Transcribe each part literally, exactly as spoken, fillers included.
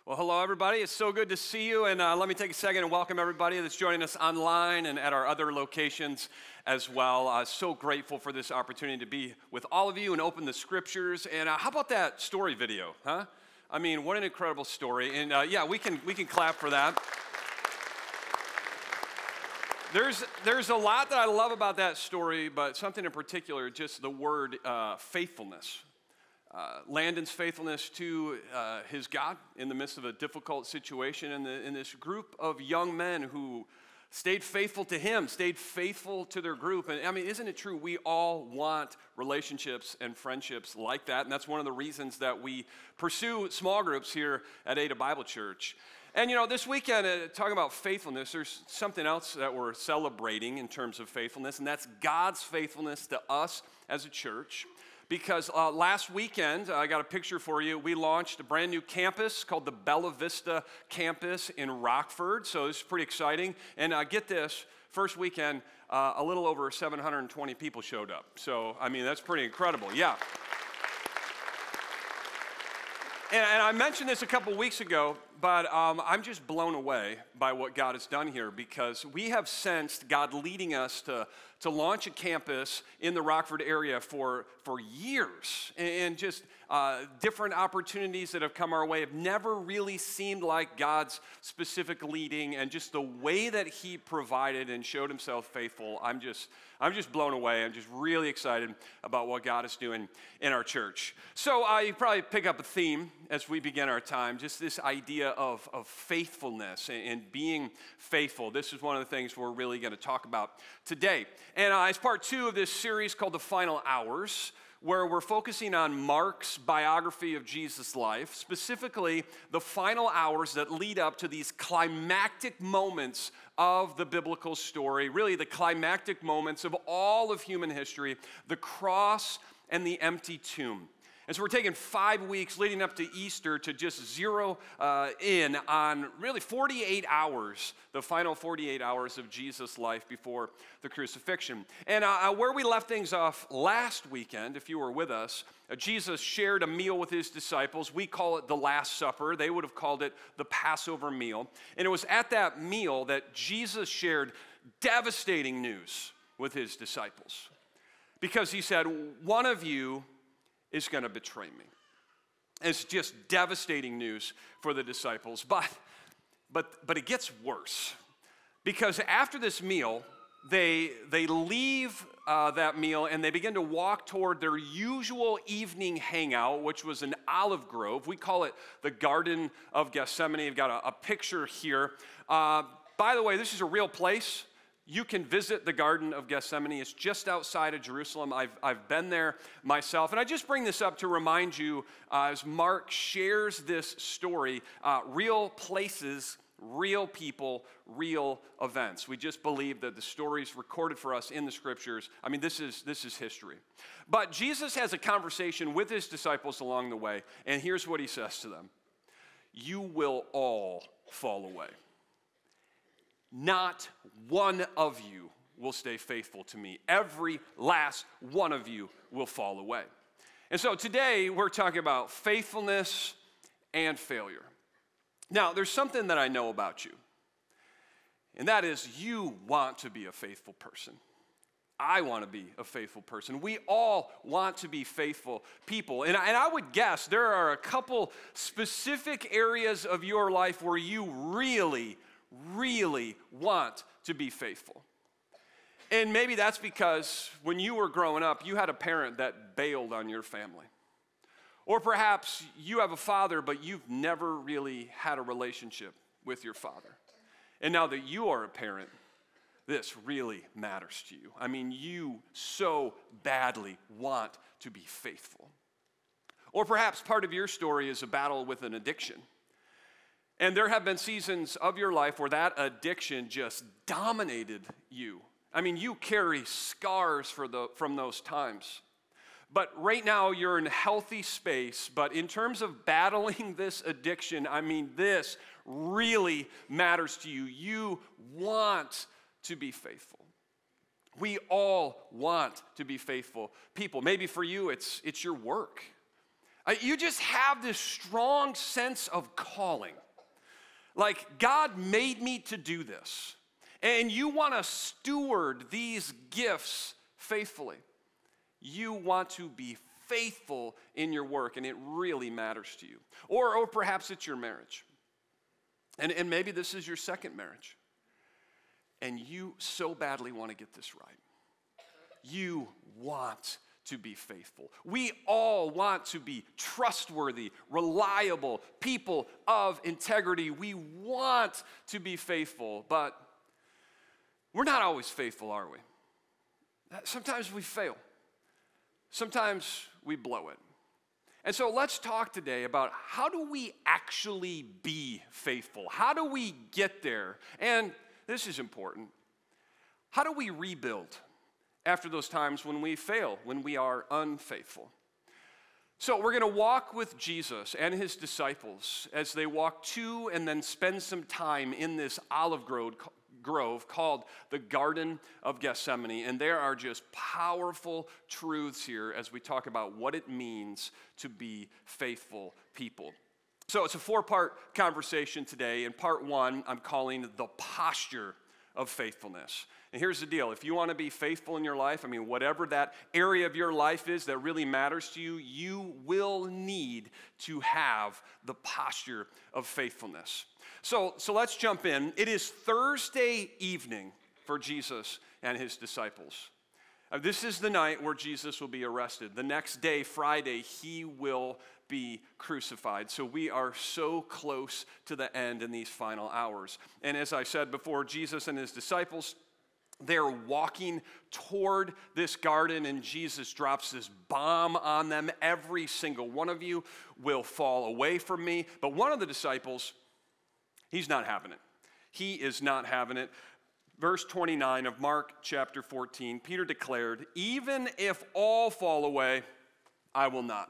Well, hello, everybody. It's so good to see you. And uh, let me take a second and welcome everybody that's joining us online and at our other locations as well. Uh, so grateful for this opportunity to be with all of you and open the scriptures. And uh, how about that story video, huh? I mean, what an incredible story. And uh, yeah, we can we can clap for that. There's there's a lot that I love about that story, but something in particular, just the word uh, faithfulness. Uh, Landon's faithfulness to uh, his God in the midst of a difficult situation, and in, in this group of young men who stayed faithful to him, stayed faithful to their group. And I mean, isn't it true? We all want relationships and friendships like that, and that's one of the reasons that we pursue small groups here at Ada Bible Church. And you know, this weekend, uh, talking about faithfulness, there's something else that we're celebrating in terms of faithfulness, and that's God's faithfulness to us as a church. Because uh, last weekend, uh, I got a picture for you, we launched a brand new campus called the Bella Vista Campus in Rockford, so it's pretty exciting. And uh, get this, first weekend, uh, a little over seven hundred twenty people showed up. So, I mean, that's pretty incredible, yeah. And, and I mentioned this a couple weeks ago, but um, I'm just blown away by what God has done here, because we have sensed God leading us to, to launch a campus in the Rockford area for, for years. And, and just uh, different opportunities that have come our way have never really seemed like God's specific leading, and just the way that he provided and showed himself faithful. I'm just, I'm just blown away. I'm just really excited about what God is doing in our church. So uh, you probably pick up a theme as we begin our time, just this idea of, of faithfulness and, and being faithful. This is one of the things we're really going to talk about today. And uh, as part two of this series called The Final Hours, where we're focusing on Mark's biography of Jesus' life, specifically the final hours that lead up to these climactic moments of the biblical story, really the climactic moments of all of human history, the cross and the empty tomb. And so we're taking five weeks leading up to Easter to just zero uh, in on really forty-eight hours, the final forty-eight hours of Jesus' life before the crucifixion. And uh, where we left things off last weekend, if you were with us, uh, Jesus shared a meal with his disciples. We call it the Last Supper. They would have called it the Passover meal. And it was at that meal that Jesus shared devastating news with his disciples. Because he said, one of you is going to betray me. It's just devastating news for the disciples. But, but, but it gets worse. Because after this meal, they, they leave uh, that meal and they begin to walk toward their usual evening hangout, which was an olive grove. We call it the Garden of Gethsemane. I've got a, a picture here. Uh, by the way, this is a real place. You can visit the Garden of Gethsemane. It's just outside of Jerusalem. I've, I've been there myself. And I just bring this up to remind you, uh, as Mark shares this story, uh, real places, real people, real events. We just believe that the stories recorded for us in the scriptures, I mean, this is, this is history. But Jesus has a conversation with his disciples along the way, and here's what he says to them. You will all fall away. Not one of you will stay faithful to me. Every last one of you will fall away. And so today we're talking about faithfulness and failure. Now, there's something that I know about you, and that is you want to be a faithful person. I want to be a faithful person. We all want to be faithful people. And I, and I would guess there are a couple specific areas of your life where you really really want to be faithful. And maybe that's because when you were growing up, you had a parent that bailed on your family. Or perhaps you have a father, but you've never really had a relationship with your father. And now that you are a parent, this really matters to you. I mean, you so badly want to be faithful. Or perhaps part of your story is a battle with an addiction. And there have been seasons of your life where that addiction just dominated you. I mean, you carry scars for the, from those times. But right now, you're in a healthy space. But in terms of battling this addiction, I mean, this really matters to you. You want to be faithful. We all want to be faithful people. Maybe for you, it's, it's your work. Uh, you just have this strong sense of calling. Like, God made me to do this. And you want to steward these gifts faithfully. You want to be faithful in your work, and it really matters to you. Or, or perhaps it's your marriage. And, and maybe this is your second marriage. And you so badly want to get this right. You want to be faithful. We all want to be trustworthy, reliable, people of integrity. We want to be faithful, but we're not always faithful, are we? Sometimes we fail. Sometimes we blow it. And so let's talk today about how do we actually be faithful? How do we get there? And this is important. How do we rebuild after those times when we fail, when we are unfaithful? So we're going to walk with Jesus and his disciples as they walk to and then spend some time in this olive grove, grove called the Garden of Gethsemane. And there are just powerful truths here as we talk about what it means to be faithful people. So it's a four-part conversation today. In part one, I'm calling the posture of faithfulness. And here's the deal. If you want to be faithful in your life, I mean, whatever that area of your life is that really matters to you, you will need to have the posture of faithfulness. So, so let's jump in. It is Thursday evening for Jesus and his disciples. Uh, this is the night where Jesus will be arrested. The next day, Friday, he will be crucified. So we are so close to the end in these final hours. And as I said before, Jesus and his disciples, they're walking toward this garden, and Jesus drops this bomb on them. Every single one of you will fall away from me. But one of the disciples, he's not having it. He is not having it. Verse twenty-nine of Mark chapter fourteen, Peter declared, "Even if all fall away, I will not."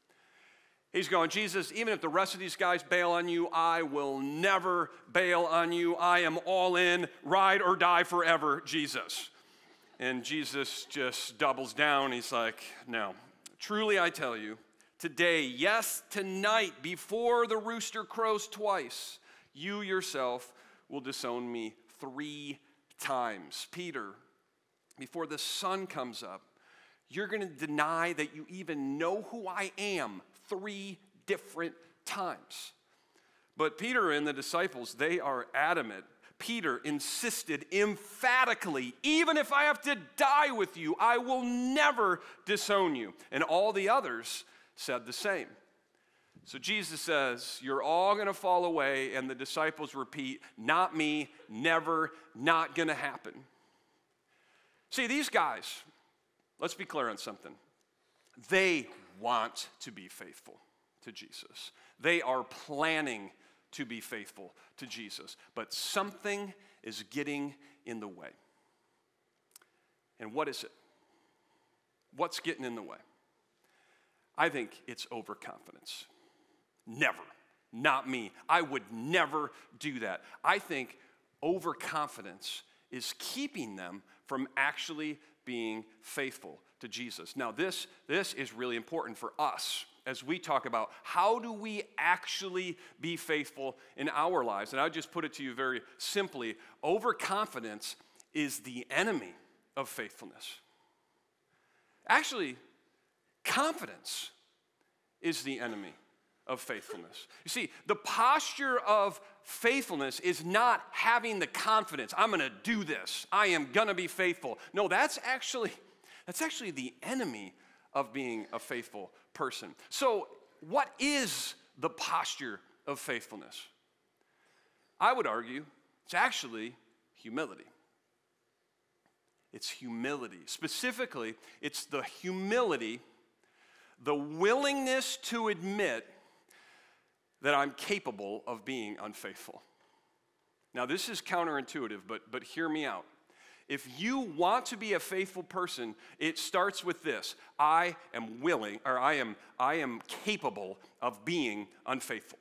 He's going, Jesus, even if the rest of these guys bail on you, I will never bail on you. I am all in, ride or die forever, Jesus. And Jesus just doubles down. He's like, no, truly I tell you, today, yes, tonight, before the rooster crows twice, you yourself will disown me three times. Peter, before the sun comes up, you're going to deny that you even know who I am three different times. But Peter and the disciples, they are adamant. Peter insisted emphatically, even if I have to die with you, I will never disown you. And all the others said the same. So Jesus says, you're all going to fall away, and the disciples repeat, not me, never, not going to happen. See, these guys, let's be clear on something. They want to be faithful to Jesus. They are planning to be faithful to Jesus. But something is getting in the way. And what is it? What's getting in the way? I think it's overconfidence. Never. Not me. I would never do that. I think overconfidence is keeping them from actually being faithful to Jesus. Now, this, this is really important for us as we talk about how do we actually be faithful in our lives. And I'll just put it to you very simply. Overconfidence is the enemy of faithfulness. Actually, confidence is the enemy of faithfulness. You see, the posture of faithfulness is not having the confidence, I'm going to do this, I am going to be faithful. No, that's actually that's actually the enemy of being a faithful person. So, what is the posture of faithfulness? I would argue it's actually humility. It's humility. Specifically, it's the humility, the willingness to admit that I'm capable of being unfaithful. Now, this is counterintuitive, but, but hear me out. If you want to be a faithful person, it starts with this. I am willing, or I am, I am capable of being unfaithful.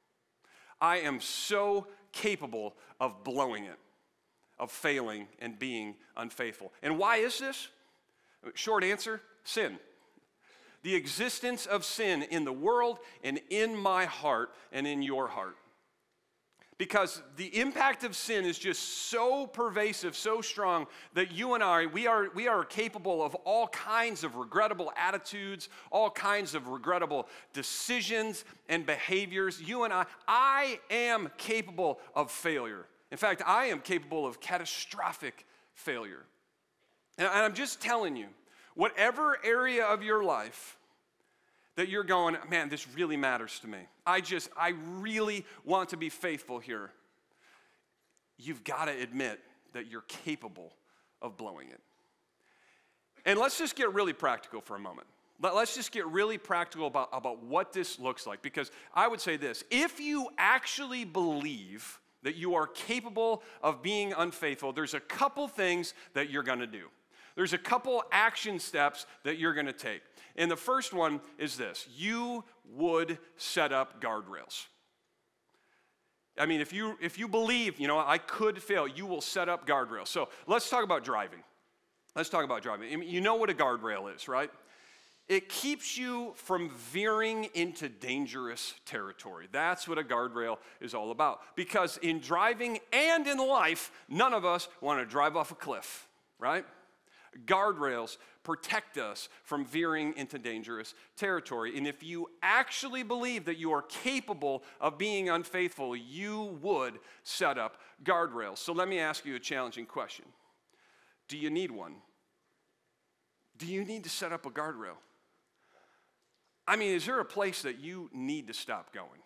I am so capable of blowing it, of failing and being unfaithful. And why is this? Short answer, sin. the existence of sin in the world and in my heart and in your heart. Because the impact of sin is just so pervasive, so strong, that you and I, we are, we are capable of all kinds of regrettable attitudes, all kinds of regrettable decisions and behaviors. You and I, I am capable of failure. In fact, I am capable of catastrophic failure. And I'm just telling you, whatever area of your life that you're going, man, this really matters to me. I just, I really want to be faithful here. You've got to admit that you're capable of blowing it. And let's just get really practical for a moment. Let's just get really practical about, about what this looks like. Because I would say this, if you actually believe that you are capable of being unfaithful, there's a couple things that you're going to do. There's a couple action steps that you're going to take. And the first one is this. You would set up guardrails. I mean, if you if you believe, you know, I could fail, you will set up guardrails. So let's talk about driving. Let's talk about driving. I mean, you know what a guardrail is, right? It keeps you from veering into dangerous territory. That's what a guardrail is all about. Because in driving and in life, none of us want to drive off a cliff, right? Guardrails protect us from veering into dangerous territory. And if you actually believe that you are capable of being unfaithful, you would set up guardrails. So let me ask you a challenging question. Do you need one? Do you need to set up a guardrail? I mean, is there a place that you need to stop going?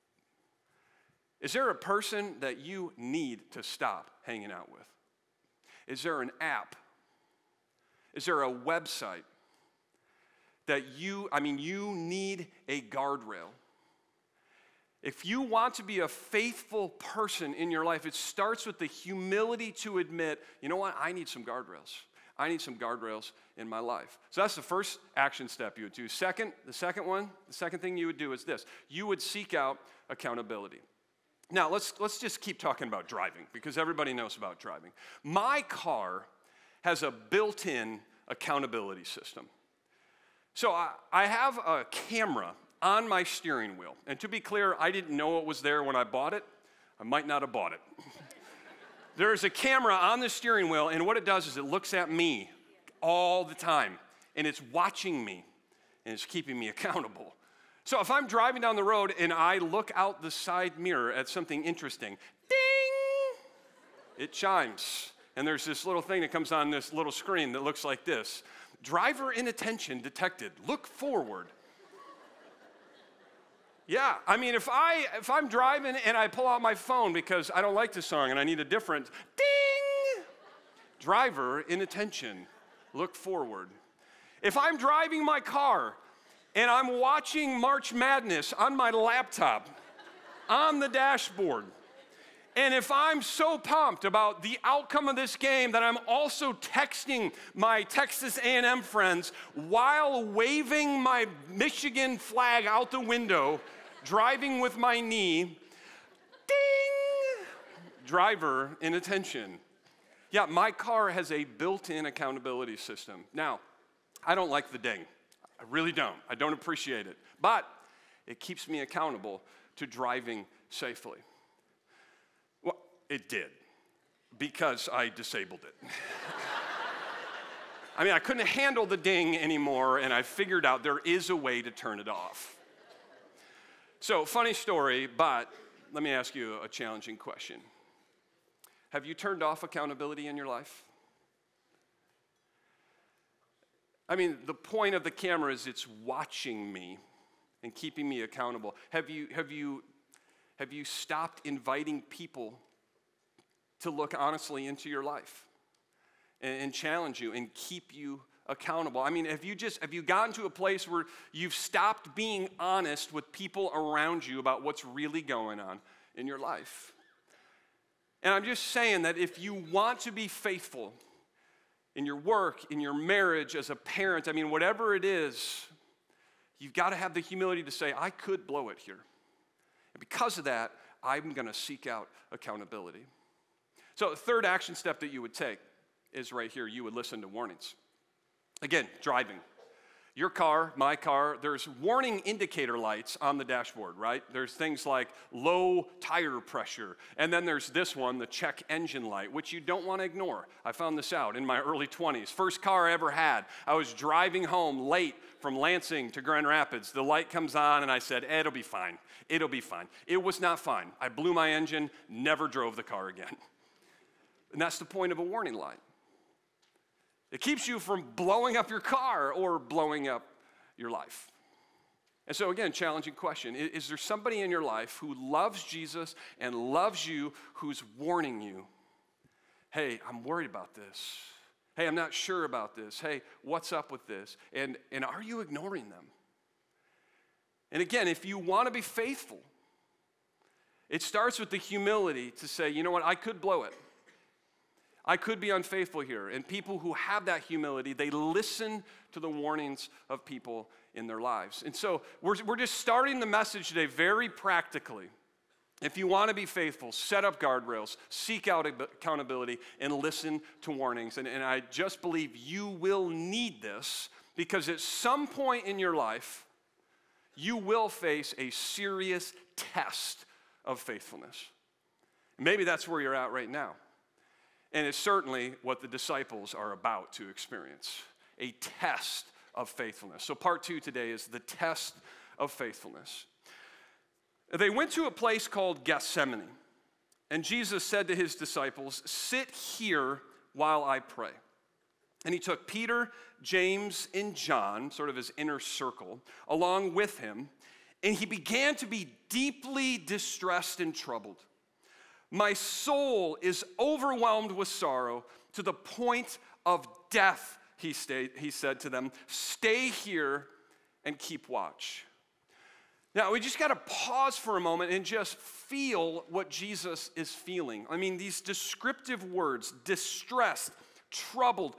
Is there a person that you need to stop hanging out with? Is there an app? Is there a website that you, I mean, you need a guardrail? If you want to be a faithful person in your life, it starts with the humility to admit, you know what, I need some guardrails. I need some guardrails in my life. So that's the first action step you would do. Second, the second one, the second thing you would do is this. You would seek out accountability. Now, let's, let's just keep talking about driving because everybody knows about driving. My car has a built-in accountability system. So I, I have a camera on my steering wheel. And to be clear, I didn't know it was there when I bought it. I might not have bought it. There's a camera on the steering wheel, and what it does is it looks at me all the time, and it's watching me, and it's keeping me accountable. So if I'm driving down the road and I look out the side mirror at something interesting, ding, it chimes. And there's this little thing that comes on this little screen that looks like this. Driver inattention detected. Look forward. Yeah, I mean, if, I, if I'm driving and I pull out my phone because I don't like this song and I need a different, ding! Driver inattention. Look forward. If I'm driving my car and I'm watching March Madness on my laptop, on the dashboard, and if I'm so pumped about the outcome of this game that I'm also texting my Texas A and M friends while waving my Michigan flag out the window, driving with my knee, ding! Driver inattention. Yeah, my car has a built-in accountability system. Now, I don't like the ding. I really don't. I don't appreciate it. But it keeps me accountable to driving safely. Well, it did, because I disabled it. I mean, I couldn't handle the ding anymore, and I figured out there is a way to turn it off. So, funny story, but let me ask you a challenging question. Have you turned off accountability in your life? I mean, the point of the camera is it's watching me and keeping me accountable. Have you, have you, have you stopped inviting people to look honestly into your life and, and challenge you and keep you accountable? I mean, have you just, have you gotten to a place where you've stopped being honest with people around you about what's really going on in your life? And I'm just saying that if you want to be faithful in your work, in your marriage, as a parent, I mean, whatever it is, you've got to have the humility to say, I could blow it here. And because of that, I'm going to seek out accountability. So the third action step that you would take is right here. You would listen to warnings. Again, driving. Your car, my car, there's warning indicator lights on the dashboard, right? There's things like low tire pressure. And then there's this one, the check engine light, which you don't want to ignore. I found this out in my early twenties. First car I ever had. I was driving home late from Lansing to Grand Rapids. The light comes on and I said, it'll be fine. It'll be fine. It was not fine. I blew my engine, never drove the car again. And that's the point of a warning light. It keeps you from blowing up your car or blowing up your life. And so again, challenging question. Is there somebody in your life who loves Jesus and loves you who's warning you? Hey, I'm worried about this. Hey, I'm not sure about this. Hey, what's up with this? And, and are you ignoring them? And again, if you want to be faithful, it starts with the humility to say, you know what, I could blow it. I could be unfaithful here. And people who have that humility, they listen to the warnings of people in their lives. And so we're, we're just starting the message today very practically. If you want to be faithful, set up guardrails, seek out accountability, and listen to warnings. And, and I just believe you will need this because at some point in your life, you will face a serious test of faithfulness. Maybe that's where you're at right now. And it's certainly what the disciples are about to experience, a test of faithfulness. So part two today is the test of faithfulness. They went to a place called Gethsemane, and Jesus said to his disciples, sit here while I pray. And he took Peter, James, and John, sort of his inner circle, along with him, and he began to be deeply distressed and troubled. My soul is overwhelmed with sorrow to the point of death, he, stayed, he said to them. Stay here and keep watch. Now, we just got to pause for a moment and just feel what Jesus is feeling. I mean, these descriptive words, distressed, troubled,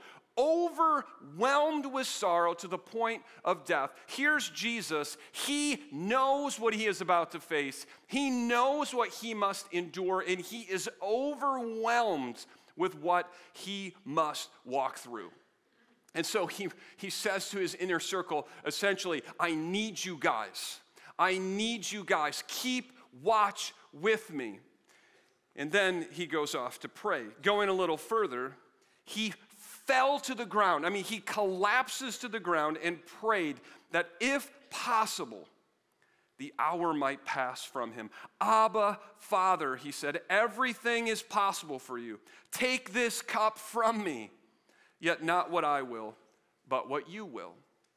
overwhelmed with sorrow to the point of death. Here's Jesus. He knows what he is about to face. He knows what he must endure, and he is overwhelmed with what he must walk through. And so he, he says to his inner circle, essentially, I need you guys. I need you guys. Keep watch with me. And then he goes off to pray. Going a little further, he fell to the ground. I mean, he collapses to the ground and prayed that if possible, the hour might pass from him. Abba, Father, he said, everything is possible for you. Take this cup from me, yet not what I will, but what you will.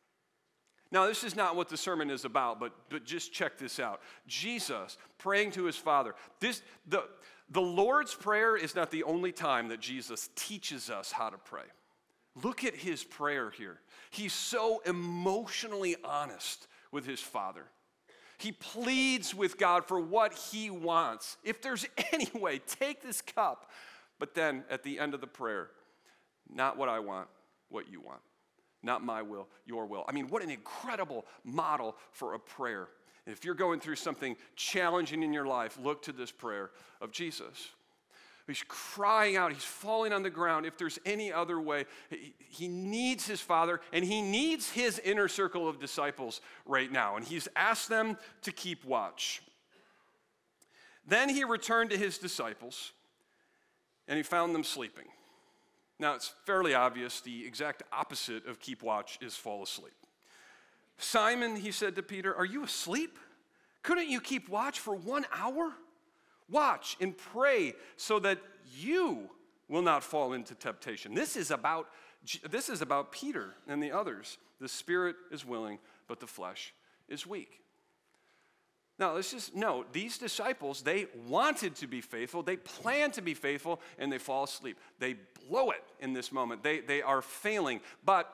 Now, this is not what the sermon is about, but, but just check this out. Jesus praying to his Father. This, the, the Lord's Prayer is not the only time that Jesus teaches us how to pray. Look at his prayer here. He's so emotionally honest with his Father. He pleads with God for what he wants. If there's any way, take this cup. But then at the end of the prayer, not what I want, what you want. Not my will, your will. I mean, what an incredible model for a prayer. And if you're going through something challenging in your life, look to this prayer of Jesus. He's crying out. He's falling on the ground. If there's any other way, he needs his Father, and he needs his inner circle of disciples right now. And he's asked them to keep watch. Then he returned to his disciples, and he found them sleeping. Now, it's fairly obvious the exact opposite of keep watch is fall asleep. Simon, he said to Peter, are you asleep? Couldn't you keep watch for one hour? Watch and pray so that you will not fall into temptation. This is about, this is about Peter and the others. The spirit is willing, but the flesh is weak. Now, let's just note, these disciples, they wanted to be faithful, they planned to be faithful, and they fall asleep. They blow it in this moment. They, they are failing, but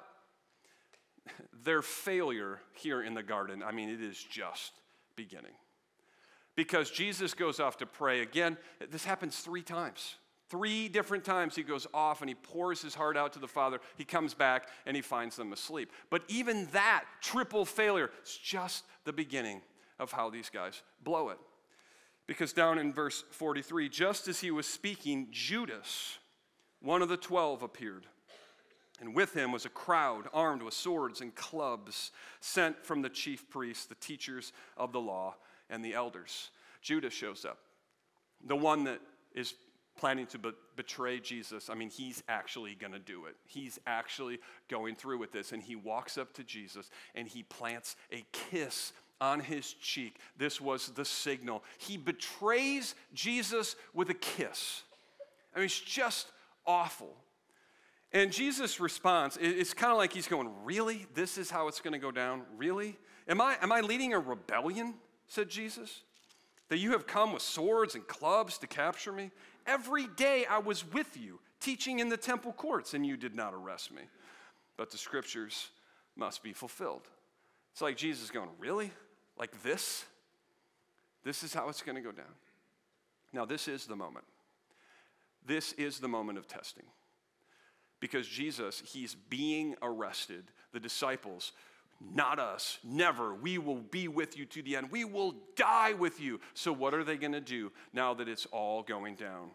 their failure here in the garden, I mean, it is just beginning. Because Jesus goes off to pray again. This happens three times. Three different times he goes off and he pours his heart out to the Father. He comes back and he finds them asleep. But even that triple failure is just the beginning of how these guys blow it. Because down in verse forty-three, just as he was speaking, Judas, one of the twelve, appeared. And with him was a crowd armed with swords and clubs, sent from the chief priests, the teachers of the law, and the elders. Judas shows up, the one that is planning to be- betray Jesus. I mean, he's actually going to do it. He's actually going through with this. And he walks up to Jesus and he plants a kiss on his cheek. This was the signal. He betrays Jesus with a kiss. I mean, it's just awful. And Jesus' response, it's kind of like he's going, really? This is how it's going to go down? Really? Am I, am I leading a rebellion, said Jesus, that you have come with swords and clubs to capture me? Every day I was with you, teaching in the temple courts, and you did not arrest me. But the scriptures must be fulfilled. It's like Jesus going, really? Like this? This is how it's going to go down. Now, this is the moment. This is the moment of testing. Because Jesus, he's being arrested. The disciples, not us, never. We will be with you to the end. We will die with you. So what are they going to do now that it's all going down?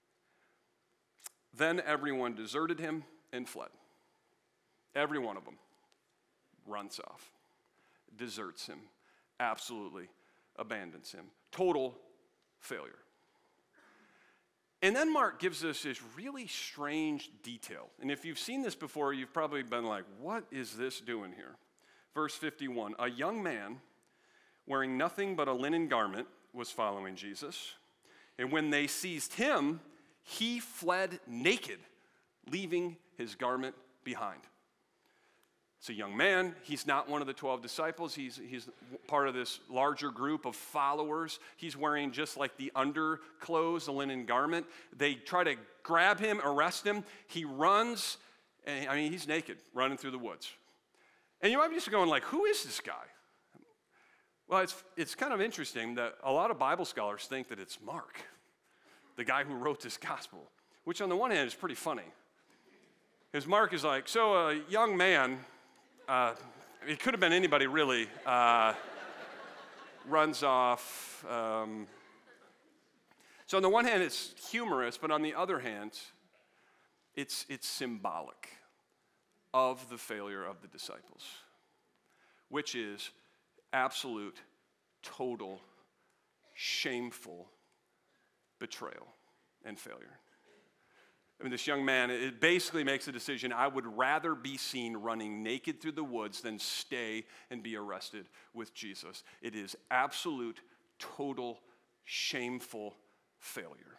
Then everyone deserted him and fled. Every one of them runs off, deserts him, absolutely abandons him. Total failure. And then Mark gives us this really strange detail. And if you've seen this before, you've probably been like, what is this doing here? Verse fifty-one, a young man wearing nothing but a linen garment was following Jesus. And when they seized him, he fled naked, leaving his garment behind. It's a young man. He's not one of the twelve disciples. He's, he's part of this larger group of followers. He's wearing just like the underclothes, the linen garment. They try to grab him, arrest him. He runs, and I mean, he's naked, running through the woods. And you might be just going like, who is this guy? Well, it's, it's kind of interesting that a lot of Bible scholars think that it's Mark, the guy who wrote this gospel, which on the one hand is pretty funny. Because Mark is like, so a young man, uh, it could have been anybody really, uh, runs off. Um, so on the one hand, it's humorous, but on the other hand, it's, it's symbolic of the failure of the disciples, which is absolute, total, shameful betrayal and failure. I mean, this young man, it basically makes a decision, I would rather be seen running naked through the woods than stay and be arrested with Jesus. It is absolute, total, shameful failure.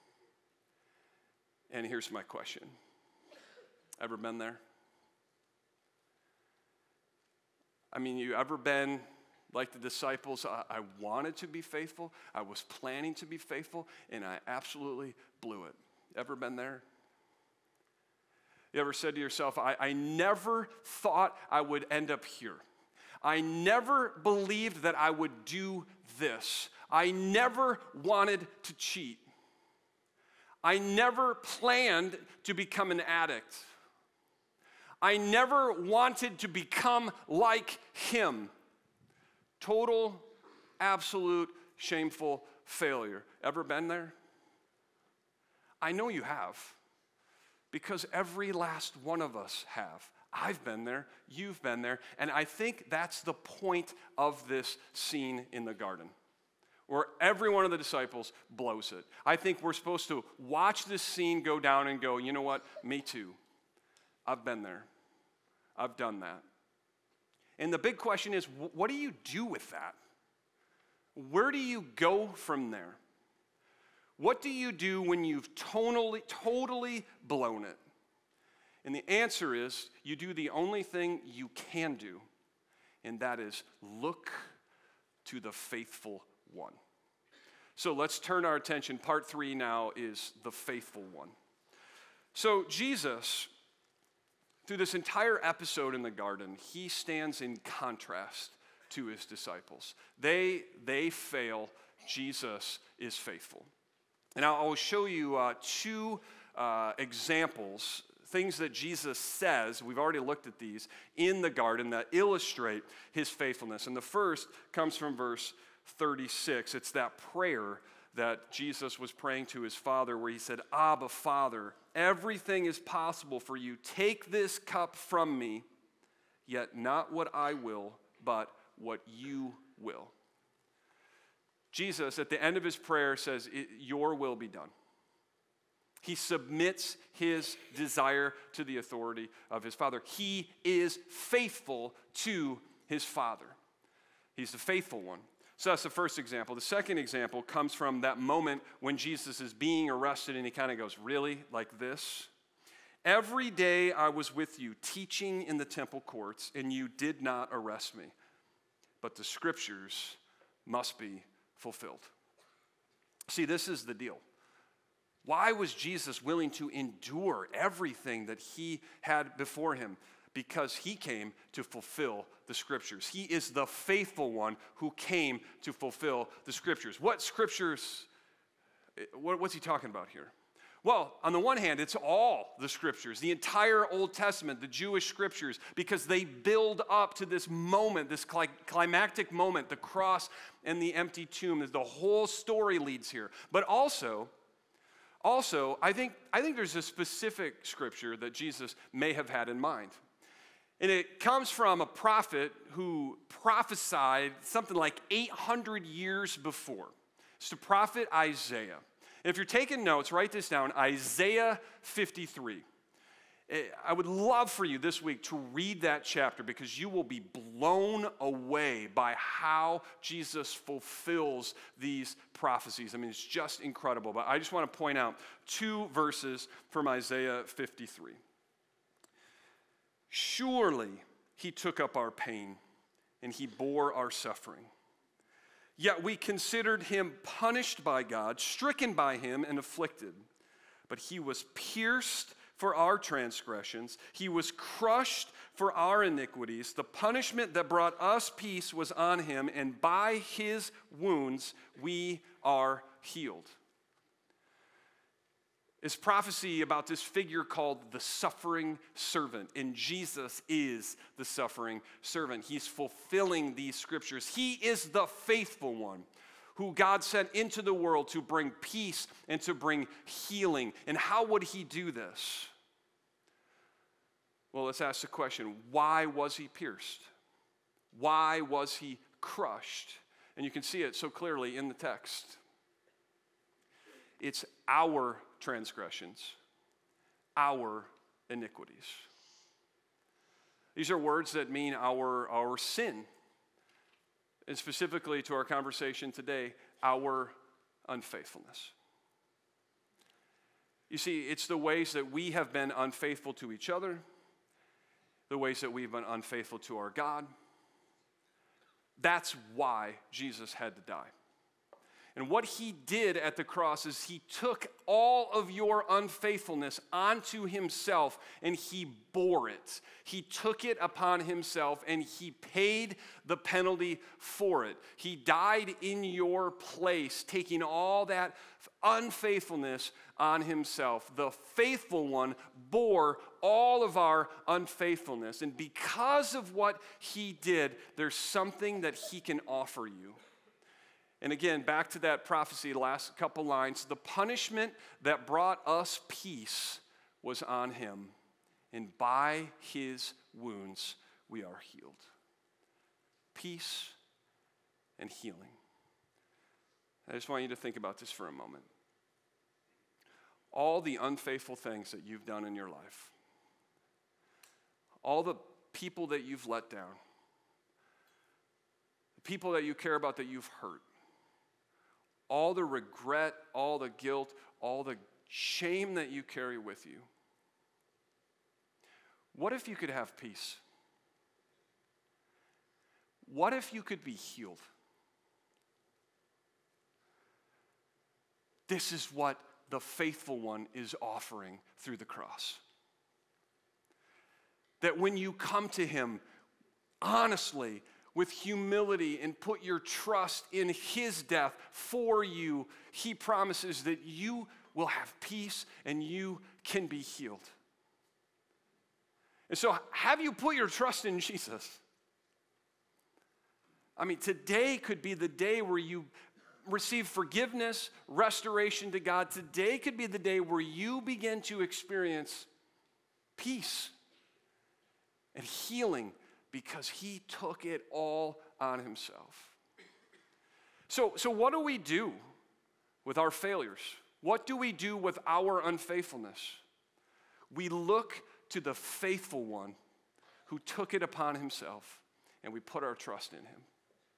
And here's my question. Ever been there? I mean, you ever been like the disciples? I, I wanted to be faithful. I was planning to be faithful, and I absolutely blew it. Ever been there? You ever said to yourself, I, I never thought I would end up here. I never believed that I would do this. I never wanted to cheat. I never planned to become an addict. I never wanted to become like him. Total, absolute, shameful failure. Ever been there? I know you have, because every last one of us have. I've been there, you've been there, and I think that's the point of this scene in the garden, where every one of the disciples blows it. I think we're supposed to watch this scene go down and go, you know what, me too. I've been there. I've done that. And the big question is, what do you do with that? Where do you go from there? What do you do when you've totally, totally blown it? And the answer is, you do the only thing you can do, and that is look to the faithful one. So let's turn our attention. Part three now is the faithful one. So Jesus, through this entire episode in the garden, he stands in contrast to his disciples. They, they fail. Jesus is faithful. And I'll show you uh, two uh, examples, things that Jesus says, we've already looked at these, in the garden that illustrate his faithfulness. And the first comes from verse thirty-six. It's that prayer that Jesus was praying to his Father, where he said, Abba, Father, everything is possible for you. Take this cup from me, yet not what I will, but what you will. Jesus, at the end of his prayer, says, your will be done. He submits his desire to the authority of his Father. He is faithful to his Father. He's the faithful one. So that's the first example. The second example comes from that moment when Jesus is being arrested and he kind of goes, really? Like this? Every day I was with you teaching in the temple courts, and you did not arrest me. But the scriptures must be fulfilled. See, this is the deal. Why was Jesus willing to endure everything that he had before him? Because he came to fulfill the scriptures. He is the faithful one who came to fulfill the scriptures. What scriptures, what's he talking about here? Well, on the one hand, it's all the scriptures, the entire Old Testament, the Jewish scriptures, because they build up to this moment, this climactic moment, the cross and the empty tomb. The whole story leads here. But also, also, I think, I think there's a specific scripture that Jesus may have had in mind. And it comes from a prophet who prophesied something like eight hundred years before. It's the prophet Isaiah. And if you're taking notes, write this down, Isaiah fifty-three. I would love for you this week to read that chapter, because you will be blown away by how Jesus fulfills these prophecies. I mean, it's just incredible. But I just want to point out two verses from Isaiah fifty-three. Surely he took up our pain and he bore our suffering. Yet we considered him punished by God, stricken by him and afflicted. But he was pierced for our transgressions. He was crushed for our iniquities. The punishment that brought us peace was on him, and by his wounds we are healed. It's prophecy about this figure called the suffering servant, and Jesus is the suffering servant. He's fulfilling these scriptures. He is the faithful one who God sent into the world to bring peace and to bring healing. And how would he do this? Well, let's ask the question, why was he pierced? Why was he crushed? And you can see it so clearly in the text. It's our transgressions, our iniquities. These are words that mean our, our sin. And specifically to our conversation today, our unfaithfulness. You see, it's the ways that we have been unfaithful to each other, the ways that we've been unfaithful to our God. That's why Jesus had to die. And what he did at the cross is he took all of your unfaithfulness onto himself and he bore it. He took it upon himself and he paid the penalty for it. He died in your place, taking all that unfaithfulness on himself. The faithful one bore all of our unfaithfulness. And because of what he did, there's something that he can offer you. And again, back to that prophecy, last couple lines, the punishment that brought us peace was on him, and by his wounds we are healed. Peace and healing. I just want you to think about this for a moment. All the unfaithful things that you've done in your life, all the people that you've let down, the people that you care about that you've hurt, all the regret, all the guilt, all the shame that you carry with you. What if you could have peace? What if you could be healed? This is what the faithful one is offering through the cross. That when you come to him honestly, with humility, and put your trust in his death for you, he promises that you will have peace and you can be healed. And so, have you put your trust in Jesus? I mean, today could be the day where you receive forgiveness, restoration to God, today could be the day where you begin to experience peace and healing because he took it all on himself. So, so what do we do with our failures? What do we do with our unfaithfulness? We look to the faithful one who took it upon himself, and we put our trust in him.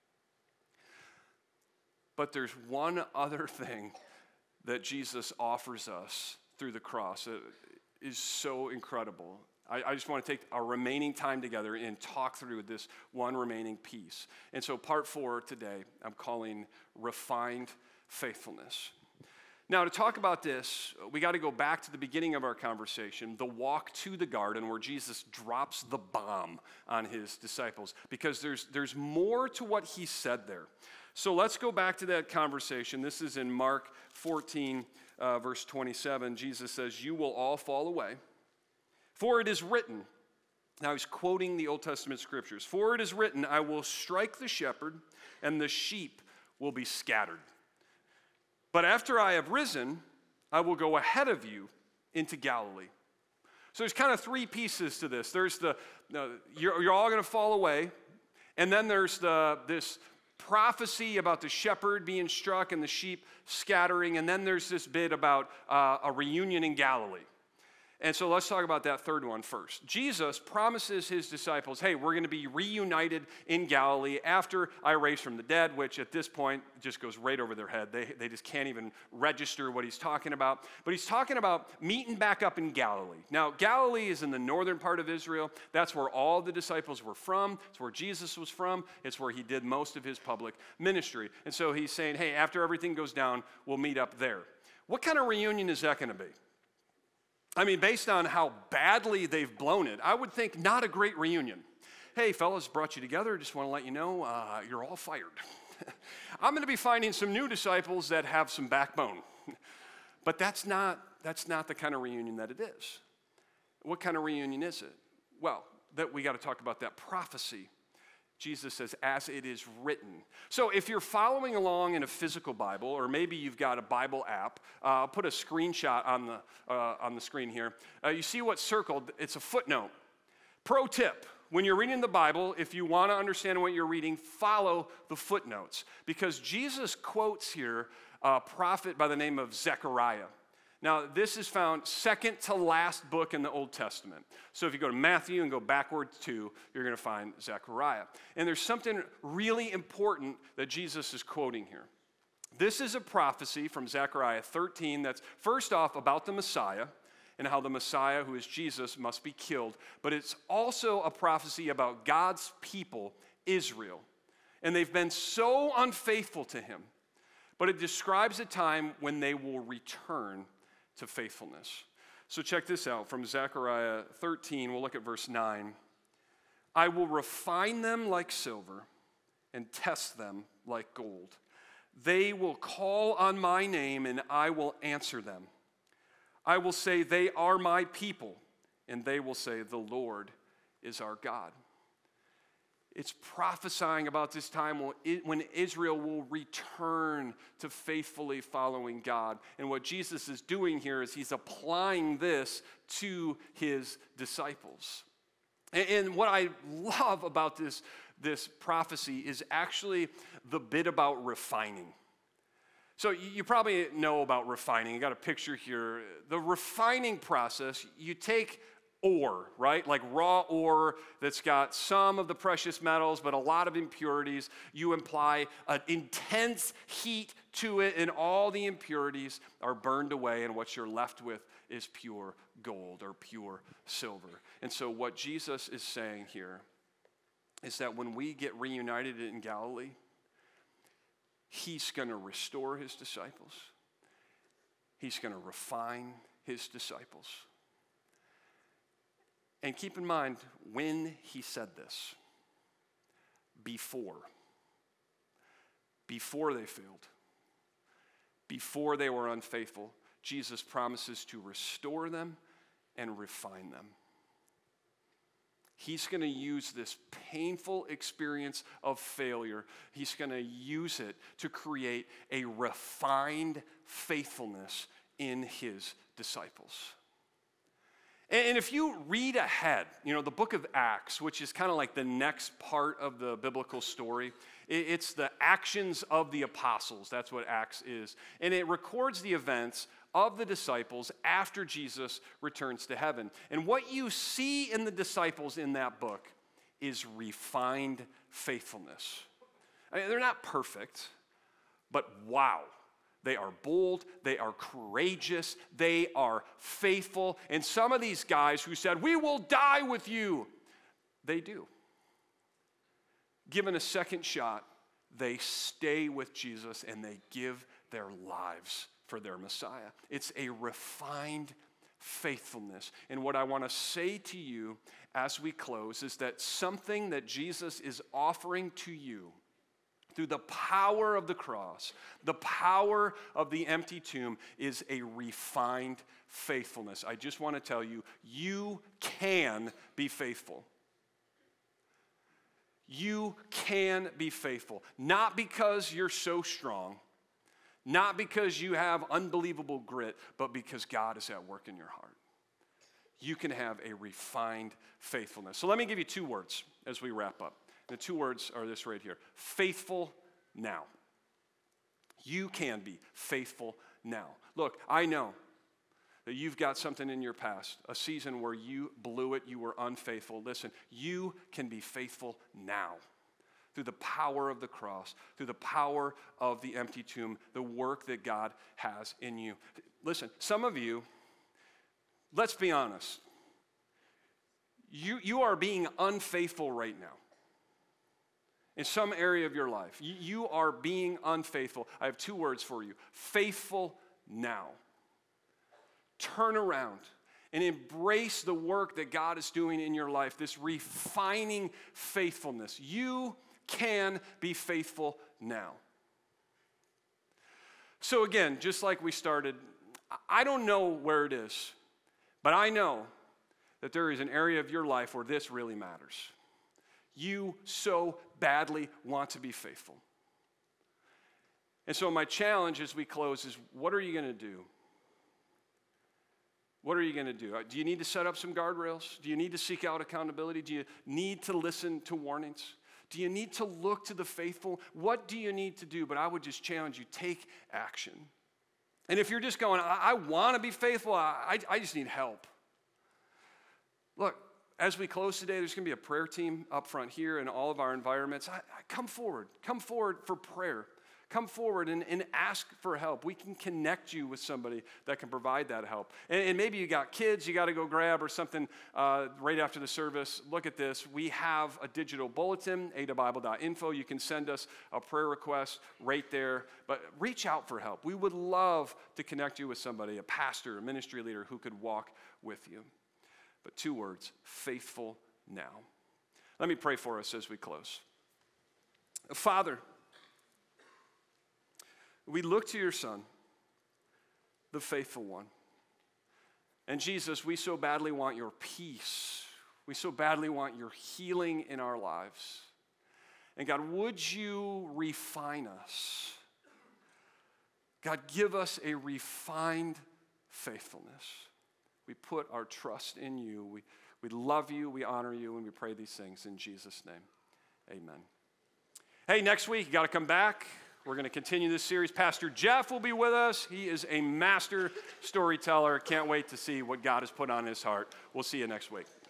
But there's one other thing that Jesus offers us through the cross that is so incredible. I, I just want to take our remaining time together and talk through this one remaining piece. And so part four today, I'm calling refined faithfulness. Now, to talk about this, we got to go back to the beginning of our conversation, the walk to the garden where Jesus drops the bomb on his disciples, because there's, there's more to what he said there. So let's go back to that conversation. This is in Mark fourteen, uh, verse twenty-seven. Jesus says, "You will all fall away, for it is written," now he's quoting the Old Testament scriptures, "For it is written, I will strike the shepherd, and the sheep will be scattered. But after I have risen, I will go ahead of you into Galilee." So there's kind of three pieces to this. There's the, uh, you're, you're all going to fall away. And then there's the this prophecy about the shepherd being struck and the sheep scattering. And then there's this bit about uh, a reunion in Galilee. And so let's talk about that third one first. Jesus promises his disciples, hey, we're going to be reunited in Galilee after I raise from the dead, which at this point just goes right over their head. They, they just can't even register what he's talking about. But he's talking about meeting back up in Galilee. Now, Galilee is in the northern part of Israel. That's where all the disciples were from. It's where Jesus was from. It's where he did most of his public ministry. And so he's saying, hey, after everything goes down, we'll meet up there. What kind of reunion is that going to be? I mean, based on how badly they've blown it, I would think not a great reunion. Hey, fellas, brought you together. Just want to let you know uh, you're all fired. I'm going to be finding some new disciples that have some backbone. But that's not, that's not the kind of reunion that it is. What kind of reunion is it? Well, that we got to talk about that prophecy. Jesus says, as it is written. So if you're following along in a physical Bible, or maybe you've got a Bible app, uh, I'll put a screenshot on the, uh, on the screen here. Uh, you see what's circled? It's a footnote. Pro tip, when you're reading the Bible, if you want to understand what you're reading, follow the footnotes. Because Jesus quotes here a prophet by the name of Zechariah. Now, this is found second to last book in the Old Testament. So if you go to Matthew and go backward two, you're going to find Zechariah. And there's something really important that Jesus is quoting here. This is a prophecy from Zechariah thirteen that's first off about the Messiah and how the Messiah, who is Jesus, must be killed. But it's also a prophecy about God's people, Israel. And they've been so unfaithful to him. But it describes a time when they will return to faithfulness. So check this out from Zechariah thirteen. We'll look at verse nine. "I will refine them like silver and test them like gold. They will call on my name and I will answer them. I will say they are my people, and they will say the Lord is our God." It's prophesying about this time when Israel will return to faithfully following God. And what Jesus is doing here is he's applying this to his disciples. And what I love about this, this prophecy is actually the bit about refining. So you probably know about refining. You got a picture here. The refining process, you take ore, right? Like raw ore that's got some of the precious metals, but a lot of impurities. You apply an intense heat to it, and all the impurities are burned away, and what you're left with is pure gold or pure silver. And so what Jesus is saying here is that when we get reunited in Galilee, he's going to restore his disciples. He's going to refine his disciples. And keep in mind, when he said this, before, before they failed, before they were unfaithful, Jesus promises to restore them and refine them. He's going to use this painful experience of failure. He's going to use it to create a refined faithfulness in his disciples. And if you read ahead, you know, the book of Acts, which is kind of like the next part of the biblical story, it's the actions of the apostles. That's what Acts is. And it records the events of the disciples after Jesus returns to heaven. And what you see in the disciples in that book is refined faithfulness. I mean, they're not perfect, but wow. They are bold, they are courageous, they are faithful. And some of these guys who said, we will die with you, they do. Given a second shot, they stay with Jesus and they give their lives for their Messiah. It's a refined faithfulness. And what I want to say to you as we close is that something that Jesus is offering to you through the power of the cross, the power of the empty tomb, is a refined faithfulness. I just want to tell you, you can be faithful. You can be faithful. Not because you're so strong, not because you have unbelievable grit, but because God is at work in your heart. You can have a refined faithfulness. So let me give you two words as we wrap up. The two words are this right here. Faithful now. You can be faithful now. Look, I know that you've got something in your past, a season where you blew it, you were unfaithful. Listen, you can be faithful now through the power of the cross, through the power of the empty tomb, the work that God has in you. Listen, some of you, let's be honest, you, you are being unfaithful right now. In some area of your life, you, you are being unfaithful. I have two words for you. Faithful now. Turn around and embrace the work that God is doing in your life, this refining faithfulness. You can be faithful now. So again, just like we started, I don't know where it is, but I know that there is an area of your life where this really matters. You so badly want to be faithful. And so my challenge as we close is, what are you going to do? What are you going to do? Do you need to set up some guardrails? Do you need to seek out accountability? Do you need to listen to warnings? Do you need to look to the faithful? What do you need to do? But I would just challenge you, take action. And if you're just going, I, I want to be faithful, I, I just need help. Look, as we close today, there's going to be a prayer team up front here in all of our environments. I, I, come forward. Come forward for prayer. Come forward and, and ask for help. We can connect you with somebody that can provide that help. And, and maybe you got kids you got to go grab or something uh, right after the service. Look at this. We have a digital bulletin, ada bible dot info. You can send us a prayer request right there. But reach out for help. We would love to connect you with somebody, a pastor, a ministry leader who could walk with you. But two words, faithful now. Let me pray for us as we close. Father, we look to your Son, the faithful one. And Jesus, we so badly want your peace. We so badly want your healing in our lives. And God, would you refine us? God, give us a refined faithfulness. We put our trust in you. We, we love you, we honor you, and we pray these things in Jesus' name. Amen. Hey, next week, you got to come back. We're going to continue this series. Pastor Jeff will be with us. He is a master storyteller. Can't wait to see what God has put on his heart. We'll see you next week.